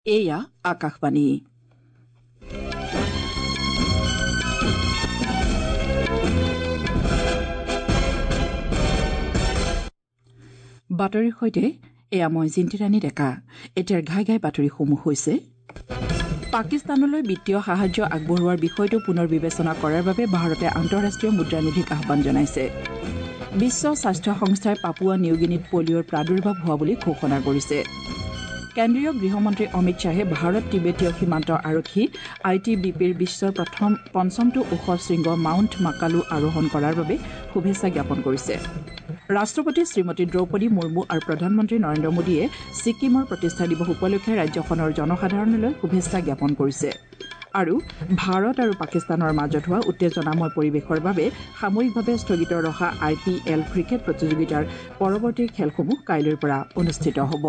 এয়া আকাশবাণী। বাতৰিৰ সৈতে এয়া মই জিন্তিৰাণী ডেকা। এতিয়াৰ ঘাই ঘাই বাতৰিসমূহ হৈছে পাকিস্তানলৈ বিত্তীয় সাহায্য আগবঢ়োৱাৰ বিষয়টো পুনৰ বিবেচনা কৰাৰ বাবে ভাৰতে আন্তঃৰাষ্ট্ৰীয় মুদ্ৰানিধিক আহ্বান জনাইছে। বিশ্ব স্বাস্থ্য সংস্থাই পাপুৱা নিউগিনিত পলিঅ'ৰ প্ৰাদুৰ্ভাৱ হোৱা বুলি ঘোষণা কৰিছে। কেন্দ্ৰীয় গৃহমন্ত্ৰী অমিত শ্বাহে ভাৰত টিবেটীয় সীমান্ত আৰক্ষী ITBPৰ বিশ্বৰ পঞ্চমটো ওখ শৃংগ মাউণ্ট মাকালু আৰোহণ কৰাৰ বাবে শুভেচ্ছা জ্ঞাপন কৰিছে। ৰাষ্ট্ৰপতি শ্ৰীমতী দ্ৰৌপদী মুৰ্মু আৰু প্ৰধানমন্ত্ৰী নৰেন্দ্ৰ মোদীয়ে ছিক্কিমৰ প্ৰতিষ্ঠা দিৱস উপলক্ষে ৰাজ্যখনৰ জনসাধাৰণলৈ শুভেচ্ছা জ্ঞাপন কৰিছে আৰু ভাৰত আৰু পাকিস্তানৰ মাজত হোৱা উত্তেজনাময় পৰিৱেশৰ বাবে সাময়িকভাৱে স্থগিত ৰখা IPL ক্ৰিকেট প্ৰতিযোগিতাৰ পৰৱৰ্তী খেলসমূহ কাইলৈৰ পৰা অনুষ্ঠিত হ'ব।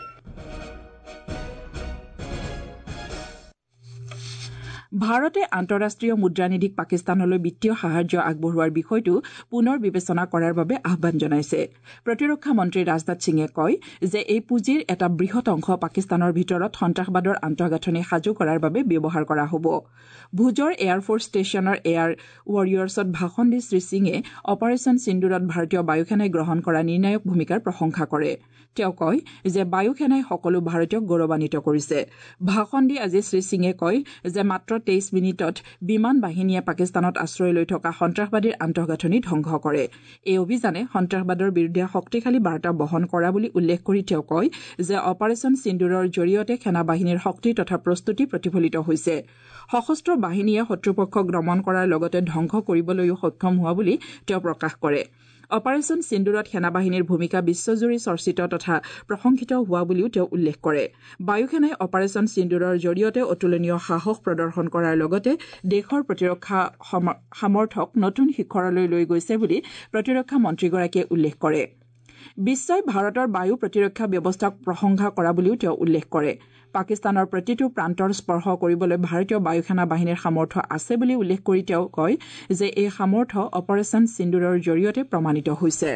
ভাৰতে আন্তঃৰাষ্ট্ৰীয় মুদ্ৰানিধিক পাকিস্তানলৈ বিত্তীয় সাহায্য আগবঢ়োৱাৰ বিষয়টো পুনৰ বিবেচনা কৰাৰ বাবে আহ্বান জনাইছে। প্ৰতিৰক্ষা মন্ত্ৰী ৰাজনাথ সিঙে কয় যে এই পুঁজিৰ এটা বৃহৎ অংশ পাকিস্তানৰ ভিতৰত সন্ত্ৰাসবাদৰ আন্তঃগাঁথনি সাজু কৰাৰ বাবে ব্যৱহাৰ কৰা হ'ব। ভুজৰ এয়াৰফৰ্চ ষ্টেচনৰ এয়াৰ ৱাৰিয়ৰ্ছত ভাষণ দি শ্ৰীসিঙে অপাৰেচন সিন্দুৰত ভাৰতীয় বায়ুসেনাই গ্ৰহণ কৰা নিৰ্ণায়ক ভূমিকাৰ প্ৰশংসা কৰে। তেওঁ কয় যে বায়ুসেনাই সকলো ভাৰতীয়ক গৌৰৱান্বিত কৰিছে। ভাষণ দি আজি শ্ৰীসিঙে কয় যে মাত্ৰ 23 মিনিটত বিমান বাহিনীয়ে পাকিস্তানত আশ্ৰয় লৈ থকা সন্ত্ৰাসবাদীৰ আন্তঃগাঁথনি ধ্বংস কৰে। এই অভিযানে সন্ত্ৰাসবাদৰ বিৰুদ্ধে শক্তিশালী বাৰ্তা বহন কৰা বুলি উল্লেখ কৰি তেওঁ কয় যে অপাৰেচন সিন্দুৰৰ জৰিয়তে সেনাবাহিনীৰ শক্তি তথা প্ৰস্তুতি প্ৰতিফলিত হৈছে। সশস্ত্ৰ বাহিনীয়ে শত্ৰুপক্ষক দমন কৰাৰ লগতে ধ্বংস কৰিবলৈও সক্ষম হোৱা বুলি তেওঁ প্ৰকাশ কৰে। অপাৰেচন সিন্দুৰত সেনাবাহিনীৰ ভূমিকা বিশ্বজুৰি চৰ্চিত তথা প্ৰশংসিত হোৱা বুলিও তেওঁ উল্লেখ কৰে। বায়ুসেনাই অপাৰেচন সিন্দুৰৰ জৰিয়তে অতুলনীয় সাহস প্ৰদৰ্শন কৰাৰ লগতে দেশৰ প্ৰতিৰক্ষা সামৰ্থক নতুন শিখৰলৈ লৈ গৈছে বুলি প্ৰতিৰক্ষা মন্ত্ৰীগৰাকীয়ে উল্লেখ কৰে। বিশ্বই ভাৰতৰ বায়ু প্ৰতিৰক্ষা ব্যৱস্থাক প্ৰশংসা কৰা বুলিও তেওঁ উল্লেখ কৰে। পাকিস্তানৰ প্ৰতিটো প্ৰান্তৰ স্পৰ্শ কৰিবলৈ ভাৰতীয় বায়ুসেনা বাহিনীৰ সামৰ্থ্য আছে বুলি উল্লেখ কৰি তেওঁ কয় যে এই সামৰ্থ্য অপাৰেচন সিন্দুৰৰ জৰিয়তে প্ৰমাণিত হৈছে।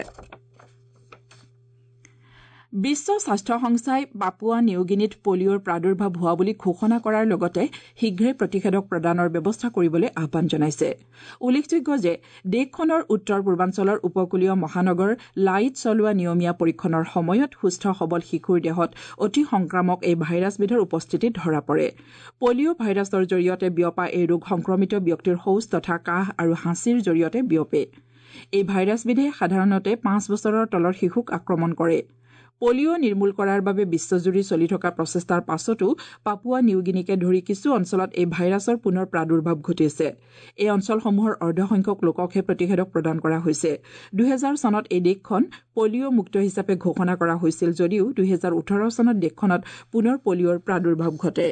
বিশ্ব স্বাস্থ্য সংস্থাই পাপুৱা নিউগিনিত পলিঅ'ৰ প্ৰাদুৰ্ভাৱ হোৱা বুলি ঘোষণা কৰাৰ লগতে শীঘ্ৰেই প্ৰতিষেধক প্ৰদানৰ ব্যৱস্থা কৰিবলৈ আহ্বান জনাইছে। উল্লেখযোগ্য যে দেশখনৰ উত্তৰ পূৰ্বাঞ্চলৰ উপকূলীয় মহানগৰ লাইত চলোৱা নিয়মীয়া পৰীক্ষণৰ সময়ত সুস্থ সবল শিশুৰ দেহত অতি সংক্ৰামক এই ভাইৰাছবিধৰ উপস্থিতি ধৰা পৰে। পলিঅ' ভাইৰাছৰ জৰিয়তে বিয়পা এই ৰোগ সংক্ৰমিত ব্যক্তিৰ শৌচ তথা কাহ আৰু হাঁচিৰ জৰিয়তে বিয়পে। এই ভাইৰাছবিধে সাধাৰণতে 5 বছৰৰ তলৰ শিশুক আক্ৰমণ কৰে। পলিঅ' নিৰ্মূল কৰাৰ বাবে বিশ্বজুৰি চলি থকা প্ৰচেষ্টাৰ পাছতো পাপুৱা নিউগিনিকে ধৰি কিছু অঞ্চলত এই ভাইৰাছৰ পুনৰ প্ৰাদুৰ্ভাৱ ঘটিছে। এই অঞ্চলসমূহৰ অৰ্ধসংখ্যক লোককহে প্ৰতিষেধক প্ৰদান কৰা হৈছে। 2000 চনত এই দেশখন পলিঅ' মুক্ত হিচাপে ঘোষণা কৰা হৈছিল যদিও 2018 চনত দেশখনত পুনৰ পলিঅ'ৰ প্ৰাদুৰ্ভাৱ ঘটে।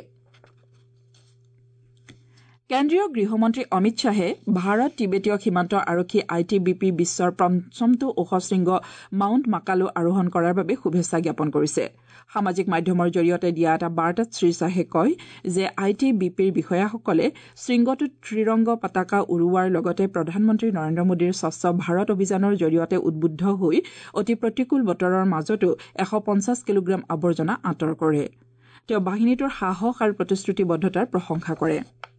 কেন্দ্ৰীয় গৃহমন্ত্ৰী অমিত শ্বাহে ভাৰত টিবেটীয় সীমান্ত আৰক্ষী ITBP বিশ্বৰ পঞ্চমটো ওখ শৃংগ মাউণ্ট মাকালু আৰোহণ কৰাৰ বাবে শুভেচ্ছা জ্ঞাপন কৰিছে। সামাজিক মাধ্যমৰ জৰিয়তে দিয়া এটা বাৰ্তাত শ্ৰীশ্বাহে কয় যে ITBPৰ বিষয়াসকলে শৃংগটোত ত্ৰিৰংগ পতাকা উৰুওৱাৰ লগতে প্ৰধানমন্ত্ৰী নৰেন্দ্ৰ মোদীৰ স্বচ্ছ ভাৰত অভিযানৰ জৰিয়তে উদ্বুদ্ধ হৈ অতি প্ৰতিকূল বতৰৰ মাজতো 150 কিলোগ্ৰাম আৱৰ্জনা আঁতৰ কৰে। তেওঁ বাহিনীটোৰ সাহস আৰু প্ৰতিশ্ৰুতিবদ্ধতাৰ প্ৰশংসা কৰে।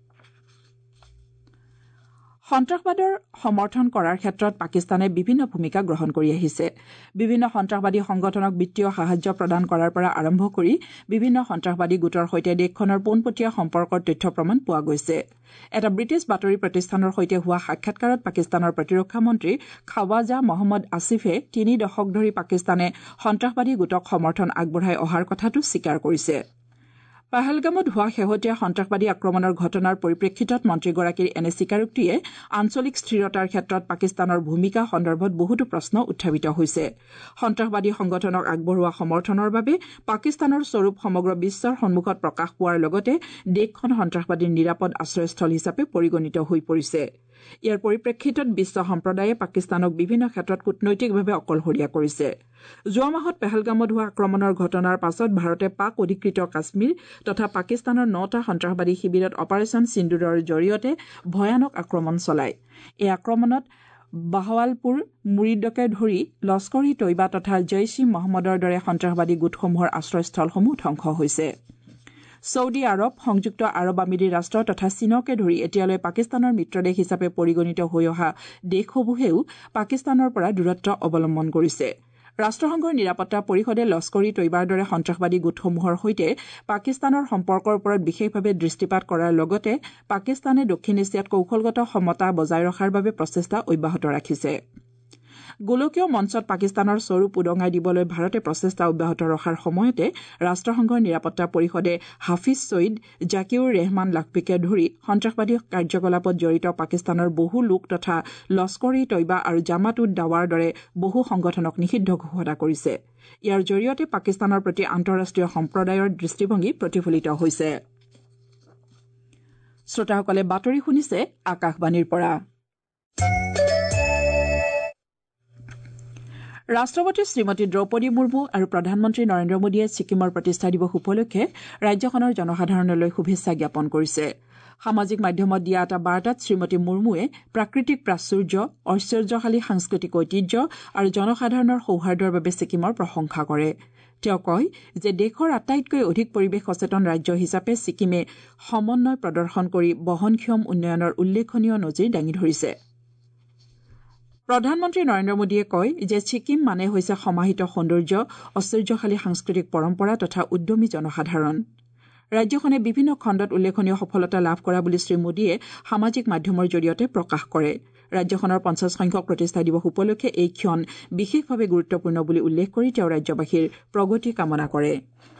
সন্ত্ৰাসবাদৰ সমৰ্থন কৰাৰ ক্ষেত্ৰত পাকিস্তানে বিভিন্ন ভূমিকা গ্ৰহণ কৰি আহিছে। বিভিন্ন সন্ত্ৰাসবাদী সংগঠনক বিত্তীয় সাহায্য প্ৰদান কৰাৰ পৰা আৰম্ভ কৰি বিভিন্ন সন্ত্ৰাসবাদী গোটৰ সৈতে দেশখনৰ পোনপটীয়া সম্পৰ্কৰ তথ্য প্ৰমাণ পোৱা গৈছে। এটা ব্ৰিটিছ বাতৰি প্ৰতিষ্ঠানৰ সৈতে হোৱা সাক্ষাৎকাৰত পাকিস্তানৰ প্ৰতিৰক্ষা মন্ত্ৰী খাৱাজা মহম্মদ আসিফে 3 দশক ধৰি পাকিস্তানে সন্ত্ৰাসবাদী গোটক সমৰ্থন আগবঢ়াই অহাৰ কথাটো স্বীকাৰ কৰিছে। পাহেলগামত হোৱা শেহতীয়া সন্ত্ৰাসবাদী আক্ৰমণৰ ঘটনাৰ পৰিপ্ৰেক্ষিতত মন্ত্ৰীগৰাকীৰ এনে স্বীকাৰোক্তিয়ে আঞ্চলিক স্থিৰতাৰ ক্ষেত্ৰত পাকিস্তানৰ ভূমিকা সন্দৰ্ভত বহুতো প্ৰশ্ন উত্থাপিত হৈছে। সন্ত্ৰাসবাদী সংগঠনক আগবঢ়োৱা সমৰ্থনৰ বাবে পাকিস্তানৰ স্বৰূপ সমগ্ৰ বিশ্বৰ সন্মুখত প্ৰকাশ পোৱাৰ লগতে দেশখন সন্ত্ৰাসবাদীৰ নিৰাপদ আশ্ৰয়স্থল হিচাপে পৰিগণিত হৈ পৰিছে। ইয়াৰ পৰিপ্ৰেক্ষিতত বিশ্ব সম্প্ৰদায়ে পাকিস্তানক বিভিন্ন ক্ষেত্ৰত কূটনৈতিকভাৱে অকলশৰীয়া কৰিছে। যোৱা মাহত পেহেলগামত হোৱা আক্ৰমণৰ ঘটনাৰ পাছত ভাৰতে পাক অধিকৃত কাশ্মীৰ তথা পাকিস্তানৰ 9টা সন্ত্ৰাসবাদী শিবিৰত অপাৰেচন সিন্দুৰৰ জৰিয়তে ভয়ানক আক্ৰমণ চলায়। এই আক্ৰমণত বাহৱালপুৰ মুৰিদকে ধৰি লস্কৰ-ই-তৈবা তথা জৈশ-ই-মহম্মদৰ দৰে সন্ত্ৰাসবাদী গোটসমূহৰ আশ্ৰয়স্থলসমূহ ধ্বংস হৈছে। ছৌদি আৰব, সংযুক্ত আৰব আমিৰি ৰাষ্ট্ৰ তথা চীনকে ধৰি এতিয়ালৈ পাকিস্তানৰ মিত্ৰদেশ হিচাপে পৰিগণিত হৈ অহা দেশসমূহেও পাকিস্তানৰ পৰা দূৰত্ব অৱলম্বন কৰিছে। ৰাষ্ট্ৰসংঘৰ নিৰাপত্তা পৰিষদে লস্কৰ ই তৈবাৰ দৰে সন্ত্ৰাসবাদী গোটসমূহৰ সৈতে পাকিস্তানৰ সম্পৰ্কৰ ওপৰত বিশেষভাৱে দৃষ্টিপাত কৰাৰ লগতে পাকিস্তানে দক্ষিণ এছিয়াত কৌশলগত সমতা বজাই ৰখাৰ বাবে প্ৰচেষ্টা অব্যাহত ৰাখিছে। গোলকীয় মঞ্চত পাকিস্তানৰ স্বৰূপ উদঙাই দিবলৈ ভাৰতে প্ৰচেষ্টা অব্যাহত ৰখাৰ সময়তে ৰাষ্ট্ৰসংঘৰ নিৰাপত্তা পৰিষদে হাফিজ ছয়ীদ, জাকিউৰ ৰেহমান লাখভিকে ধৰি সন্ত্ৰাসবাদী কাৰ্যকলাপত জড়িত পাকিস্তানৰ বহু লোক তথা লস্কৰ ই তৈবা আৰু জামাত উদ দাৱাৰ দৰে বহু সংগঠনক নিষিদ্ধ ঘোষণা কৰিছে। ইয়াৰ জৰিয়তে পাকিস্তানৰ প্ৰতি আন্তঃৰাষ্ট্ৰীয় সম্প্ৰদায়ৰ দৃষ্টিভংগী প্ৰতিফলিত হৈছে। শ্ৰোতাসকলে বাতৰি শুনিছে আকাশবাণীৰ পৰা। ৰাষ্ট্ৰপতি শ্ৰীমতী দ্ৰৌপদী মুৰ্মু আৰু প্ৰধানমন্ত্ৰী নৰেন্দ্ৰ মোদীয়ে ছিকিমৰ প্ৰতিষ্ঠা দিৱস উপলক্ষে ৰাজ্যখনৰ জনসাধাৰণলৈ শুভেচ্ছা জ্ঞাপন কৰিছে। সামাজিক মাধ্যমত দিয়া এটা বাৰ্তাত শ্ৰীমতী মুৰ্মুৱে প্ৰাকৃতিক প্ৰাচুৰ্য, ঐশ্বৰ্যশালী সাংস্কৃতিক ঐতিহ্য আৰু জনসাধাৰণৰ সৌহাৰ্দ্যৰ বাবে ছিকিমৰ প্ৰশংসা কৰে। তেওঁ কয় যে দেশৰ আটাইতকৈ অধিক পৰিৱেশ সচেতন ৰাজ্য হিচাপে ছিকিমে সমন্বয় প্ৰদৰ্শন কৰি বহনক্ষম উন্নয়নৰ উল্লেখনীয় নজিৰ দাঙি ধৰিছে। প্ৰধানমন্ত্ৰী নৰেন্দ্ৰ মোদীয়ে কয় যে ছিকিম মানে হৈছে সমাহিত সৌন্দৰ্য, ঐশ্বৰ্যশালী সাংস্কৃতিক পৰম্পৰা তথা উদ্যমী জনসাধাৰণ। ৰাজ্যখনে বিভিন্ন খণ্ডত উল্লেখনীয় সফলতা লাভ কৰা বুলি শ্ৰীমোদীয়ে সামাজিক মাধ্যমৰ জৰিয়তে প্ৰকাশ কৰে। ৰাজ্যখনৰ 50 সংখ্যক প্ৰতিষ্ঠা দিৱস উপলক্ষে এই ক্ষণ বিশেষভাৱে গুৰুত্বপূৰ্ণ বুলি উল্লেখ কৰি তেওঁ ৰাজ্যবাসীৰ প্ৰগতি কামনা কৰে।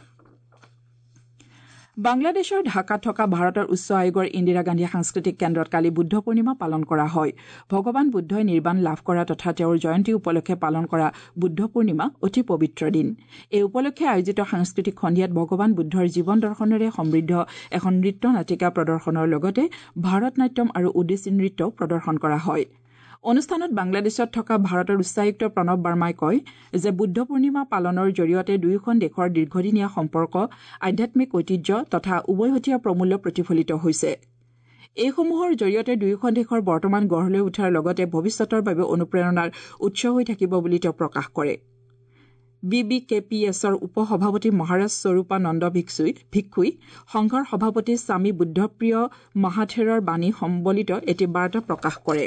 বাংলাদেশৰ ঢাকাত থকা ভাৰতৰ উচ্চ আয়োগৰ ইন্দিৰা গান্ধী সাংস্কৃতিক কেন্দ্ৰত কালি বুদ্ধ পূৰ্ণিমা পালন কৰা হয়। ভগৱান বুদ্ধই নিৰ্বাণ লাভ কৰা তথা তেওঁৰ জয়ন্তী উপলক্ষে পালন কৰা বুদ্ধ পূৰ্ণিমা অতি পবিত্ৰ দিন। এই উপলক্ষে আয়োজিত সাংস্কৃতিক সন্ধিয়াত ভগৱান বুদ্ধৰ জীৱন দৰ্শনেৰে সমৃদ্ধ এখন নৃত্য নাটিকা প্ৰদৰ্শনৰ লগতে ভাৰত নাট্যম আৰু ওডিচী নৃত্যও প্ৰদৰ্শন কৰা হয়। অনুষ্ঠানত বাংলাদেশত থকা ভাৰতৰ উচ্চায়ুক্ত প্ৰণৱ বাৰ্মাই কয় যে বুদ্ধ পূৰ্ণিমা পালনৰ জৰিয়তে দুয়োখন দেশৰ দীৰ্ঘদিনীয়া সম্পৰ্ক, আধ্যাত্মিক ঐতিহ্য তথা উভৈহতীয়া প্ৰমূল্য প্ৰতিফলিত হৈছে। এইসমূহৰ জৰিয়তে দুয়োখন দেশৰ বৰ্তমান গঢ় লৈ উঠাৰ লগতে ভৱিষ্যতৰ বাবে অনুপ্ৰেৰণাৰ উৎস হৈ থাকিব বুলি তেওঁ প্ৰকাশ কৰে। BBKPSৰ উপ-সভাপতি মহাৰাজ স্বৰূপানন্দ ভিক্ষুই সংঘৰ সভাপতি স্বামী বুদ্ধপ্ৰিয় মহাথেৰৰ বাণী সম্বলিত এটি বাৰ্তা প্ৰকাশ কৰে।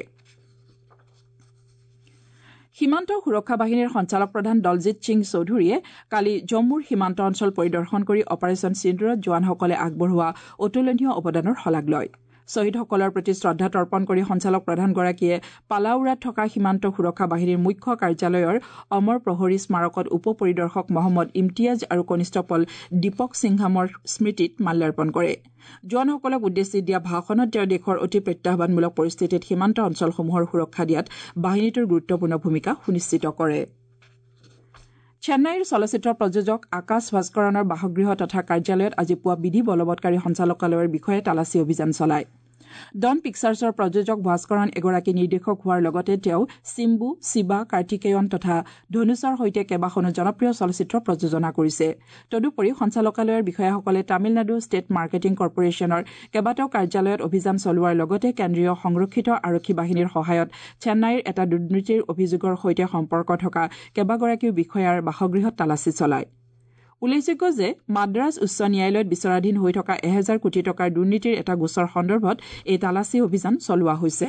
সীমান্ত সুৰক্ষা বাহিনীৰ সঞ্চালক প্ৰধান দলজিৎ সিং চৌধুৰীয়ে কালি জম্মুৰ সীমান্ত অঞ্চল পৰিদৰ্শন কৰি অপাৰেচন সিন্দুৰত জোৱানসকলে আগবঢ়োৱা অতুলনীয় অৱদানৰ শলাগ লয়। শ্বহীদসকলৰ প্ৰতি শ্ৰদ্ধা তৰ্পণ কৰি সঞ্চালক প্ৰধানগৰাকীয়ে পালাউৰাত থকা সীমান্ত সুৰক্ষা বাহিনীৰ মুখ্য কাৰ্যালয়ৰ অমৰ প্ৰহৰী স্মাৰকত উপ পৰিদৰ্শক মহম্মদ ইমতিয়াজ আৰু কনিষ্টবল দীপক সিংহামৰ স্মৃতিত মাল্যাৰ্পণ কৰে। জোৱানসকলক উদ্দেশ্যি দিয়া ভাষণত তেওঁ দেশৰ অতি প্ৰত্যাহ্বানমূলক পৰিস্থিতিত সীমান্ত অঞ্চলসমূহৰ সুৰক্ষা দিয়াত বাহিনীটোৰ গুৰুত্বপূৰ্ণ ভূমিকা সুনিশ্চিত কৰে। চেন্নাইৰ চলচ্চিত্ৰ প্ৰযোজক আকাশ ভাস্কৰণৰ বাসগৃহ তথা কাৰ্যালয়ত আজি পুৱা বিধি বলবৎকাৰী সঞ্চালকালয়ৰ বিষয়ে তালাচী অভিযান চলায়। ডন পিকচাৰ্ছৰ প্ৰযোজক ভাস্কৰণ এগৰাকী নিৰ্দেশক হোৱাৰ লগতে তেওঁ চিম্বু, শিৱা, কাৰ্তিকেয়ন তথা ধনুষৰ সৈতে কেইবাখনো জনপ্ৰিয় চলচ্চিত্ৰ প্ৰযোজনা কৰিছে। তদুপৰি সঞ্চালকালয়ৰ বিষয়াসকলে তামিলনাডু ষ্টেট মাৰ্কেটিং কৰ্পোৰেচনৰ কেইবাটাও কাৰ্যালয়ত অভিযান চলোৱাৰ লগতে কেন্দ্ৰীয় সংৰক্ষিত আৰক্ষী বাহিনীৰ সহায়ত চেন্নাইৰ এটা দুৰ্নীতিৰ অভিযোগৰ সৈতে সম্পৰ্ক থকা কেইবাগৰাকীও বিষয়াৰ বাসগৃহত তালাচী চলায়। উল্লেখযোগ্য যে মাদ্ৰাজ উচ্চ ন্যায়ালয়ত বিচাৰাধীন হৈ থকা 1000 কোটি টকাৰ দুৰ্নীতিৰ এটা গোচৰ সন্দৰ্ভত এই তালাচী অভিযান চলোৱা হৈছে।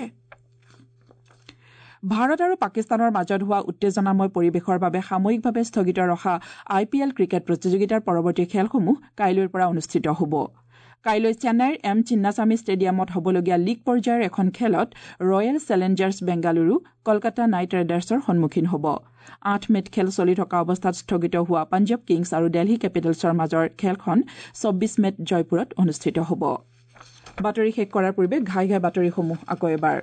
ভাৰত আৰু পাকিস্তানৰ মাজত হোৱা উত্তেজনাময় পৰিৱেশৰ বাবে সাময়িকভাৱে স্থগিত ৰখা IPL ক্ৰিকেট প্ৰতিযোগিতাৰ পৰৱৰ্তী খেলসমূহ কাইলৈৰ পৰা অনুষ্ঠিত হ'ব। কাইলৈ চেন্নাইৰ এম চিন্নাস্বামী ষ্টেডিয়ামত হ'বলগীয়া লীগ পৰ্যায়ৰ এখন খেলত royal challengers Bengaluru Kolkata knight ৰাইডাৰ্ছৰ সন্মুখীন হ'ব। 8 মেত খেল চলি থকা অৱস্থাত স্থগিত হোৱা পাঞ্জাৱ কিংছ আৰু দিল্লী কেপিটেলছৰ মাজৰ খেলখন 24 মেত জয়পুৰত অনুষ্ঠিত হ'ব। বাতৰি শেষ কৰাৰ পূৰ্বে ঘাই বাতৰিসমূহ আকৌ এবাৰ।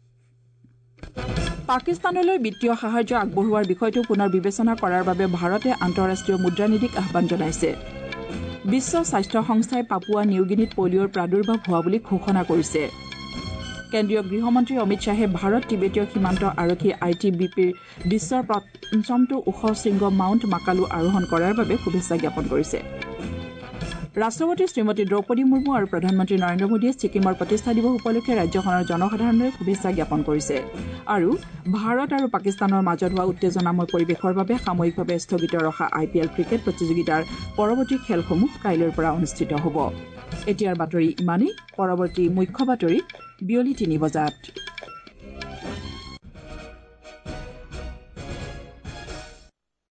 পাকিস্তানলৈ বিত্তীয় সাহায্য আগবঢ়োৱাৰ বিষয়টো পুনৰ বিবেচনা কৰাৰ বাবে ভাৰতে আন্তঃৰাষ্ট্ৰীয় মুদ্ৰানিধিক আহ্বান জনাইছে। বিশ্ব স্বাস্থ্য সংস্থাই পাপুৱা নিউগিনিত পলিঅ'ৰ প্ৰাদুৰ্ভাৱ হোৱা বুলি ঘোষণা কৰিছে। কেন্দ্ৰীয় গৃহমন্ত্ৰী অমিত শ্বাহে ভাৰত তিবেতীয় সীমান্ত আৰক্ষী ITBPৰ বিশ্বৰ পঞ্চমটো ওখ শৃংগ মাউণ্ট মাকালু আৰোহণ কৰাৰ বাবে শুভেচ্ছা জ্ঞাপন কৰিছে। ৰাষ্ট্ৰপতি শ্ৰীমতী দ্ৰৌপদী মুৰ্মু আৰু প্ৰধানমন্ত্ৰী নৰেন্দ্ৰ মোদীয়ে ছিকিমৰ প্ৰতিষ্ঠা দিৱস উপলক্ষে ৰাজ্যখনৰ জনসাধাৰণলৈ শুভেচ্ছা জ্ঞাপন কৰিছে আৰু ভাৰত আৰু পাকিস্তানৰ মাজত হোৱা উত্তেজনাময় পৰিৱেশৰ বাবে সাময়িকভাৱে স্থগিত ৰখা IPL ক্ৰিকেট প্ৰতিযোগিতাৰ পৰৱৰ্তী খেলসমূহ কাইলৈৰ পৰা অনুষ্ঠিত হ'ব। এতিয়াৰ বাতৰি ইমানেই। পৰৱৰ্তী মুখ্য বাতৰি বিয়লি 3 বজাত।